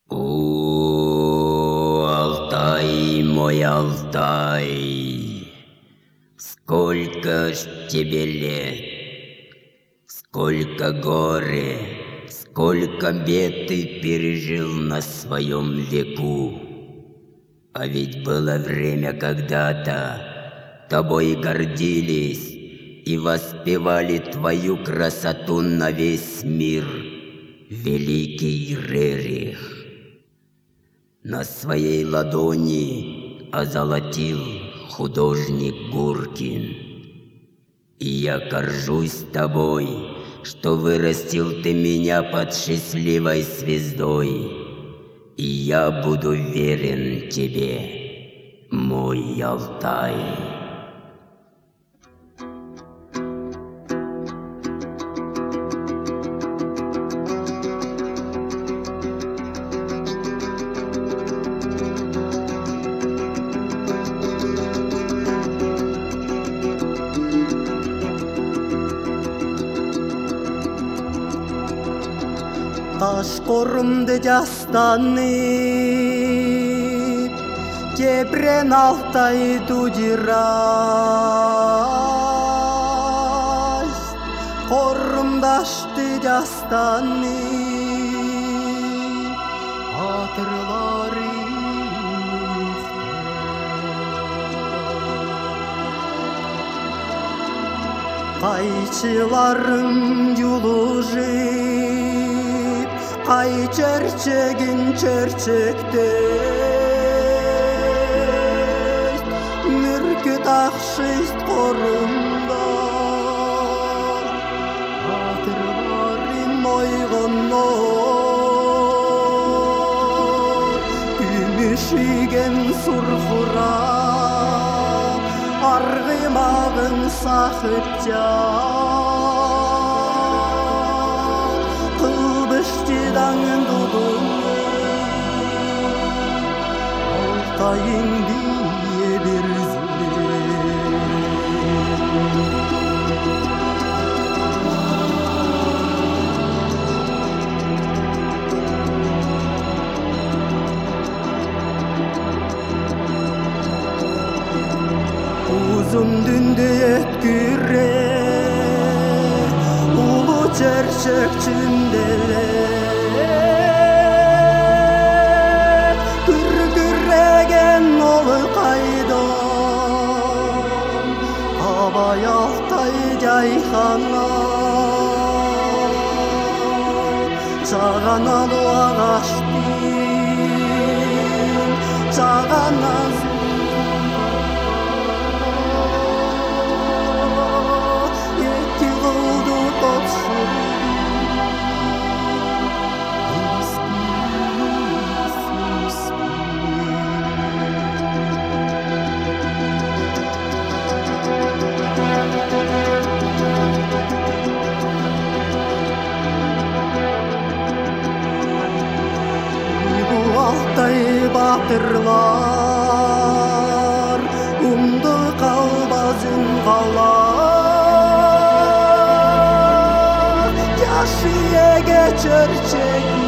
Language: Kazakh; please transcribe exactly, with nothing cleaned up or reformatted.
О, Алтай, мой Алтай, сколько ж тебе лет, сколько горя, сколько бед ты пережил на своем веку. А ведь было время когда-то, тобой гордились и воспевали твою красоту на весь мир, великий Рерих. На своей ладони озолотил художник Гуркин. И я горжусь тобой, что вырастил ты меня под счастливой звездой. И я буду верен тебе, мой Алтай. Ташкорымды жастанып, кепрен Алтай тудирас, корымдашты жастанып, атырлары кайчыларым юлужып, кай черчегин черчектей, мүркүт акшыйт корумда, атырларын ойгоннор, күмүшиген сурхурап, аргымагын сахып жат, кылбыштыдан дудум, Алтайың бие берзиле. Uzun dündü ötküre, ulu çerçek çündele, kürküregen olu kaydan, abay Altay jayhana, çağanalı ağaçtın, çağanazı, Alтай батырлар, умды қалбаз үн қалар, яшы еге черчек